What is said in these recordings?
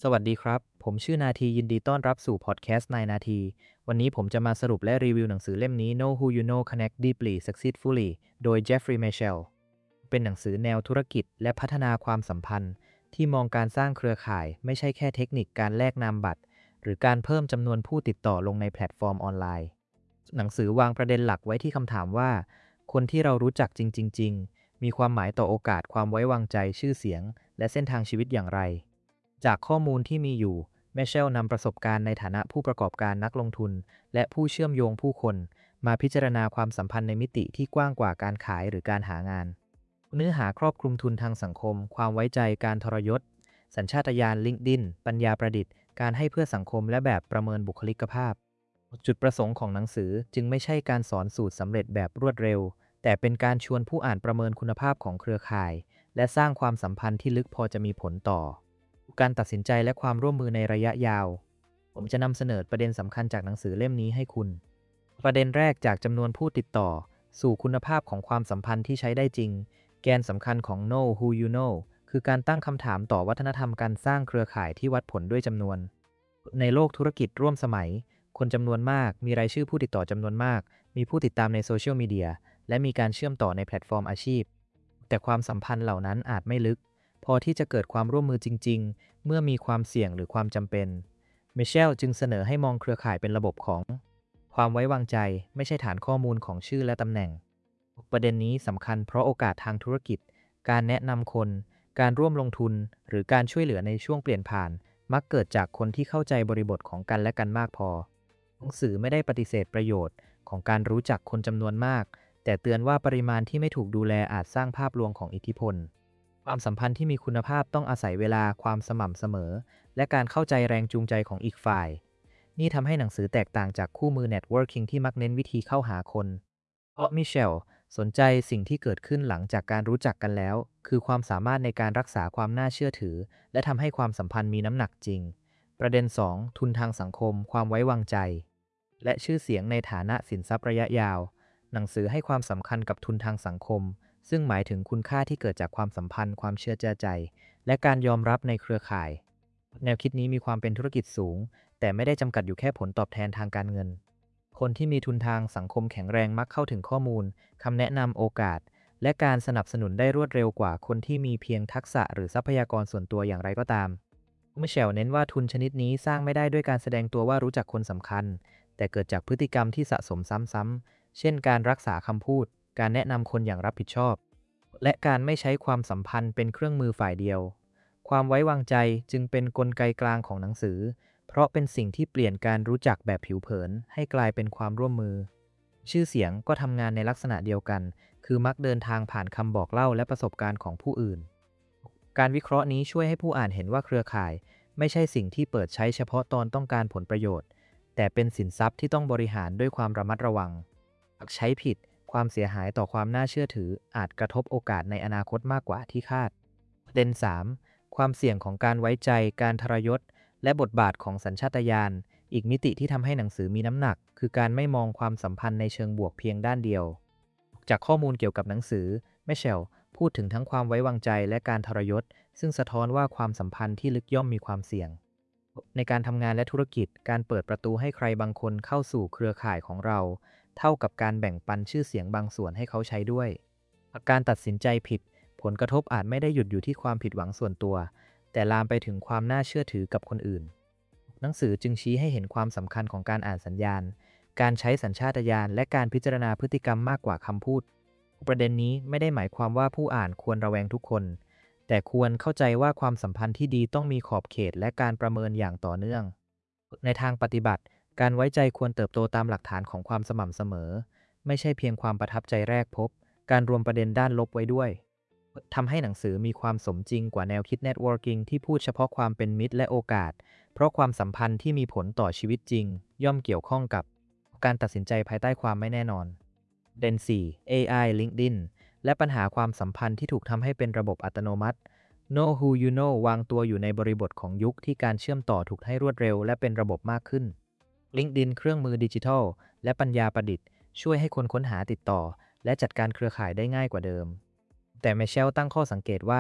สวัสดีครับ ผมชื่อนาทียินดีต้อนรับสู่พอดแคสต์นายนาที วันนี้ผมจะมาสรุปและรีวิวหนังสือเล่มนี้ Know Who You Know Connect Deeply Successfully โดย Jeffrey Mitchell เป็นหนังสือแนวธุรกิจและพัฒนาความสัมพันธ์ที่มองการสร้างเครือข่ายไม่ใช่แค่เทคนิคการแลกนามบัตรหรือการเพิ่มจำนวนผู้ติดต่อลงในแพลตฟอร์มออนไลน์หนังสือวางประเด็นหลักไว้ที่คำถามว่าคนที่เรารู้จักจริงๆมีความหมายต่อโอกาสความไว้วางใจชื่อเสียงและเส้นทางชีวิตอย่างไร จากข้อมูลที่มีอยู่แมชเชลนำประสบการณ์ในฐานะผู้ประกอบการนักลงทุนและผู้เชื่อมโยงผู้คนมาพิจารณาความสัมพันธ์ในมิติที่กว้างกว่าการขายหรือการหางาน เนื้อหาครอบคลุมทุนทางสังคม ความไว้ใจการทรยศ สัญชาตญาณลิงก์ดินปัญญาประดิษฐ์การให้เพื่อสังคมและแบบประเมินบุคลิกภาพ จุดประสงค์ของหนังสือจึงไม่ใช่การสอนสูตรสำเร็จแบบรวดเร็ว แต่เป็นการชวนผู้อ่านประเมินคุณภาพของเครือข่ายและสร้างความสัมพันธ์ที่ลึกพอจะมีผลต่อการตัดสินใจและความร่วมมือในระยะยาว ผมจะนำเสนอประเด็นสำคัญจากหนังสือเล่มนี้ให้คุณ ประเด็นแรกจากจำนวนผู้ติดต่อสู่คุณภาพของความสัมพันธ์ที่ใช้ได้จริง แกนสำคัญของ Know Who You Know คือการตั้งคำถามต่อวัฒนธรรมการสร้างเครือข่ายที่วัดผลด้วยจำนวน ในโลกธุรกิจร่วมสมัย คนจำนวนมาก มีรายชื่อผู้ติดต่อจำนวนมาก มีผู้ติดตามในโซเชียลมีเดีย และมีการเชื่อมต่อในแพลตฟอร์มอาชีพ แต่ความสัมพันธ์เหล่านั้นอาจไม่ลึก พอที่จะเกิดความร่วมมือจริงๆ เมื่อมีความเสี่ยงหรือความจำเป็นมิเชลจึงเสนอให้มองเครือข่ายเป็นระบบของความไว้วางใจไม่ใช่ฐานข้อมูลของชื่อและตำแหน่ง ประเด็นนี้สำคัญเพราะโอกาสทางธุรกิจ การแนะนำคน การร่วมลงทุน หรือการช่วยเหลือในช่วงเปลี่ยนผ่าน มักเกิดจากคนที่เข้าใจบริบทของกันและกันมากพอ หนังสือไม่ได้ปฏิเสธประโยชน์ของการรู้จักคนจำนวนมาก แต่เตือนว่าปริมาณที่ไม่ถูกดูแลอาจสร้างภาพลวงของอิทธิพล ความสัมพันธ์ที่มีคุณภาพต้องอาศัยเวลาความสม่ำเสมอ และการเข้าใจแรงจูงใจของอีกฝ่าย นี่ทำให้หนังสือแตกต่างจากคู่มือ Networking ที่มักเน้นวิธีเข้าหาคน เพราะมิเชลสนใจสิ่งที่เกิดขึ้นหลังจากการรู้จักกันแล้ว คือความสามารถในการรักษาความน่าเชื่อถือ และทำให้ความสัมพันธ์มีน้ำหนักจริง ประเด็น 2 ทุนทางสังคม ความไว้วางใจ และชื่อเสียงในฐานะสินทรัพย์ระยะยาว หนังสือให้ความสำคัญกับทุนทางสังคม ซึ่งหมายถึงคุณค่าที่เกิดจากความสัมพันธ์ความเชื่อใจ และการยอมรับในเครือข่าย แนวคิดนี้มีความเป็นธุรกิจสูง แต่ไม่ได้จำกัดอยู่แค่ผลตอบแทนทางการเงิน คนที่มีทุนทางสังคมแข็งแรงมักเข้าถึงข้อมูล คำแนะนำโอกาส และการสนับสนุนได้รวดเร็วกว่าคนที่มีเพียงทักษะหรือทรัพยากรส่วนตัวอย่างไรก็ตามมิเชลเน้นว่าทุนชนิดนี้สร้างไม่ได้ด้วยการแสดงตัวว่ารู้จักคนสำคัญ แต่เกิดจากพฤติกรรมที่สะสมซ้ำๆเช่นการรักษาคำพูด การแนะนำคนอย่างรับผิดชอบ และการไม่ใช้ความสัมพันธ์เป็นเครื่องมือฝ่ายเดียว ความไว้วางใจจึงเป็นกลไกกลางของหนังสือ เพราะเป็นสิ่งที่เปลี่ยนการรู้จักแบบผิวเผินให้กลายเป็นความร่วมมือ ชื่อเสียงก็ทำงานในลักษณะเดียวกัน คือมักเดินทางผ่านคำบอกเล่าและประสบการณ์ของผู้อื่น การวิเคราะห์นี้ช่วยให้ผู้อ่านเห็นว่าเครือข่ายไม่ใช่สิ่งที่เปิดใช้เฉพาะตอนต้องการผลประโยชน์ แต่เป็นสินทรัพย์ที่ต้องบริหารด้วยความระมัดระวัง หากใช้ผิดความเสียหายต่อความน่าเชื่อถืออาจกระทบโอกาสในอนาคตมากกว่าที่คาดประเด็น 3. ความเสี่ยงของการไว้ใจการทรยศและบทบาทของสัญชาตญาณอีกมิติที่ทำให้หนังสือมีน้ำหนักคือการไม่มองความสัมพันธ์ในเชิงบวกเพียงด้านเดียวจากข้อมูลเกี่ยวกับหนังสือแมชเชลพูดถึงทั้งความไว้วางใจและการทรยศซึ่งสะท้อนว่าความสัมพันธ์ที่ลึกย่อมมีความเสี่ยงในการทำงานและธุรกิจการเปิดประตูให้ใครบางคนเข้าสู่เครือข่ายของเราเท่ากับการแบ่งปันชื่อเสียงบางส่วนให้เขาใช้ด้วยการตัดสินใจผิดผลกระทบอาจไม่ได้หยุดอยู่ที่ความผิดหวังส่วนตัวแต่ลามไปถึงความน่าเชื่อถือกับคนอื่นหนังสือจึงชี้ให้เห็นความสำคัญของการอ่านสัญญาณการใช้สัญชาตญาณและการพิจารณาพฤติกรรมมากกว่าคำพูดประเด็นนี้ไม่ได้หมายความว่าผู้อ่านควรระแวงทุกคนแต่ควรเข้าใจว่าความสัมพันธ์ที่ดีต้องมีขอบเขตและการประเมินอย่างต่อเนื่องในทางปฏิบัติการไว้ใจควรเติบโตตามหลักฐานของความสม่ำเสมอไม่ใช่เพียงความประทับใจแรกพบการรวมประเด็นด้านลบไว้ด้วยทำให้หนังสือมีความสมจริงกว่าแนวคิด Networking ที่พูดเฉพาะความเป็นมิตรและโอกาสเพราะความสัมพันธ์ที่มีผลต่อชีวิตจริงย่อมเกี่ยวข้องกับการตัดสินใจภายใต้ความไม่แน่นอนเดน 4 AI LinkedIn และปัญหาความสัมพันธ์ที่ถูกทำให้เป็นระบบอัตโนมัติ Know Who You Know วางตัวอยู่ในบริบทของยุคที่การเชื่อมต่อถูกให้รวดเร็วและเป็นระบบมากขึ้น LinkedIn เครื่องมือดิจิทัลและปัญญาประดิษฐ์ช่วยให้คนค้นหาติดต่อและจัดการเครือข่ายได้ง่ายกว่าเดิมแต่แมชเชลตั้งข้อสังเกตว่า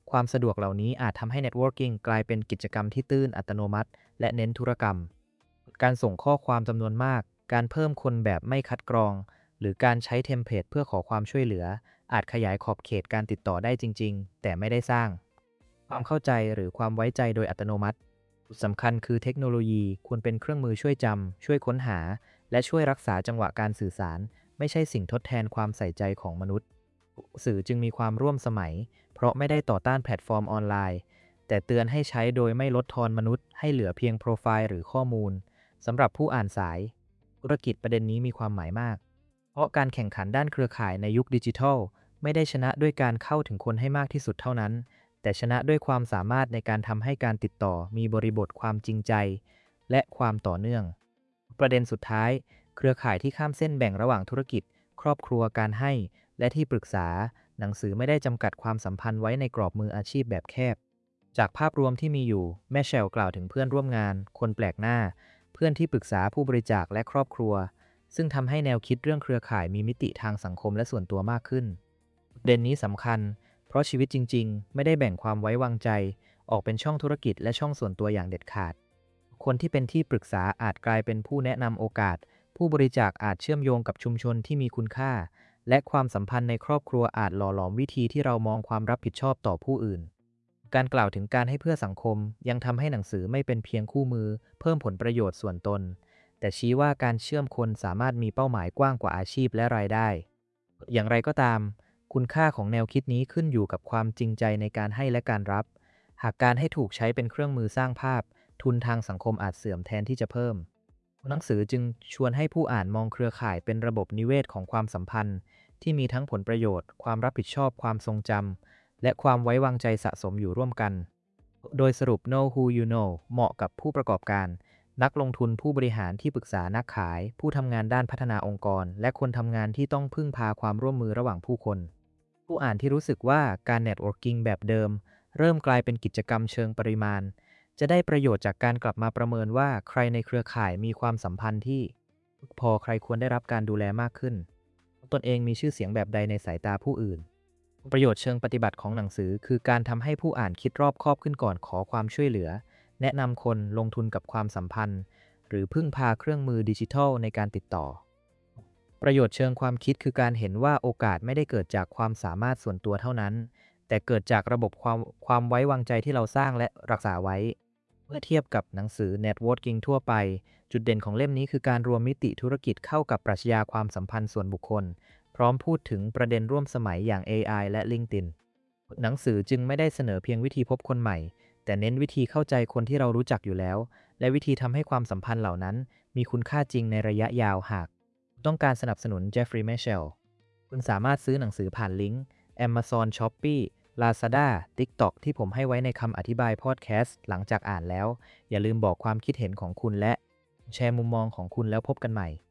ความสะดวกเหล่านี้อาจทำให้ Networking กลายเป็นกิจกรรมที่ตื้นอัตโนมัติและเน้นธุรกรรมการส่งข้อความจำนวนมากการเพิ่มคนแบบไม่คัดกรองหรือการใช้เทมเพลตเพื่อขอความช่วยเหลืออาจขยายขอบเขตการติดต่อได้จริงๆแต่ไม่ได้สร้างความเข้าใจหรือความไว้ใจโดยอัตโนมัติสำคัญคือเทคโนโลยีควรเป็นเครื่องมือช่วยจำช่วยค้นหาและช่วยรักษาจังหวะการสื่อสารไม่ใช่สิ่งทดแทนความใส่ใจของมนุษย์สื่อจึงมีความร่วมสมัยเพราะไม่ได้ต่อต้านแพลตฟอร์มออนไลน์แต่เตือนให้ใช้โดยไม่ลดทอนมนุษย์ให้เหลือเพียงโปรไฟล์หรือข้อมูลสำหรับผู้อ่านสายธุรกิจประเด็นนี้มีความหมายมากเพราะการแข่งขันด้านเครือข่ายในยุคดิจิทัลไม่ได้ชนะด้วยการเข้าถึงคนให้มากที่สุดเท่านั้นแต่ชนะด้วยความสามารถในการทำให้การติดต่อมีบริบทความจริงใจและความต่อเนื่องประเด็นสุดท้ายเครือข่ายที่ข้ามเส้นแบ่งระหว่างธุรกิจครอบครัวการให้และที่ปรึกษาหนังสือไม่ได้จำกัดความสัมพันธ์ไว้ในกรอบมืออาชีพแบบแคบจากภาพรวมที่มีอยู่แม่แชลกล่าวถึงเพื่อนร่วมงานคนแปลกหน้าเพื่อนที่ปรึกษาผู้บริจาคและครอบครัวซึ่งทำให้แนวคิดเรื่องเครือข่ายมีมิติทางสังคมและส่วนตัวมากขึ้นประเด็นนี้สำคัญเพราะชีวิตจริงๆไม่ได้แบ่งความไว้วางใจออกเป็นช่องธุรกิจและช่องส่วนตัวอย่างเด็ดขาดคนที่เป็นที่ปรึกษาอาจกลายเป็นผู้แนะนำโอกาสผู้บริจาคอาจเชื่อมโยงกับชุมชนที่มีคุณค่าและความสัมพันธ์ในครอบครัวอาจหล่อหลอมวิธีที่เรามองความรับผิดชอบต่อผู้อื่นการกล่าวถึงการให้เพื่อสังคมยังทำให้หนังสือไม่เป็นเพียงคู่มือเพิ่มผลประโยชน์ส่วนตนแต่ชี้ว่าการเชื่อมคนสามารถมีเป้าหมายกว้างกว่าอาชีพและรายได้อย่างไรก็ตามคุณค่าของแนวคิดนี้ขึ้นอยู่กับความจริงใจในการให้และการรับหากการให้ถูกใช้เป็นเครื่องมือสร้างภาพทุนทางสังคมอาจเสื่อมแทนที่จะเพิ่มหนังสือจึงชวนให้ผู้อ่านมองเครือข่ายเป็นระบบนิเวศของความสัมพันธ์ที่มีทั้งผลประโยชน์ความรับผิดชอบความทรงจำและความไว้วางใจสะสมอยู่ร่วมกันโดยสรุป Know Who You Know เหมาะกับผู้ประกอบการนักลงทุนผู้บริหารที่ปรึกษานักขายผู้ทำงานด้านพัฒนาองค์กรและคนทำงานที่ต้องพึ่งพาความร่วมมือระหว่างผู้คนผู้อ่านที่รู้สึกว่าการ Networking แบบเดิมเริ่มกลายเป็นกิจกรรมเชิงปริมาณจะได้ประโยชน์จากการกลับมาประเมินว่าใครในเครือข่ายมีความสัมพันธ์ที่พอใครควรได้รับการดูแลมากขึ้นตนเองมีชื่อเสียงแบบใดในสายตาผู้อื่นประโยชน์เชิงปฏิบัติของหนังสือคือการทำให้ผู้อ่านคิดรอบคอบขึ้นก่อนขอความช่วยเหลือแนะนำคนลงทุนกับความสัมพันธ์หรือพึ่งพาเครื่องมือดิจิทัลในการติดต่อประโยชน์เชิงความคิดคือการเห็นว่าโอกาสไม่ได้เกิดจากความสามารถส่วนตัวเท่านั้นแต่เกิดจากระบบความไว้วางใจที่เราสร้างและรักษาไว้เมื่อเทียบกับหนังสือ Networking ทั่วไปจุดเด่นของเล่มนี้คือการรวมมิติธุรกิจเข้ากับปรัชญาความสัมพันธ์ส่วนบุคคลพร้อมพูดถึงประเด็นร่วมสมัยอย่าง AI และ LinkedIn หนังสือจึงไม่ได้เสนอเพียงวิธีพบคนใหม่แต่เน้นวิธีเข้าใจคนที่เรารู้จักอยู่แล้วและวิธีทำให้ความสัมพันธ์เหล่านั้นมีคุณค่าจริงในระยะยาวหากต้องการสนับสนุน Jeffrey Mitchell คุณสามารถซื้อหนังสือผ่านลิงก์ Amazon Shopee Lazada TikTok ที่ผมให้ไว้ในคำอธิบายพอดแคสต์หลังจากอ่านแล้วอย่าลืมบอกความคิดเห็นของคุณและแชร์มุมมองของคุณแล้วพบกันใหม่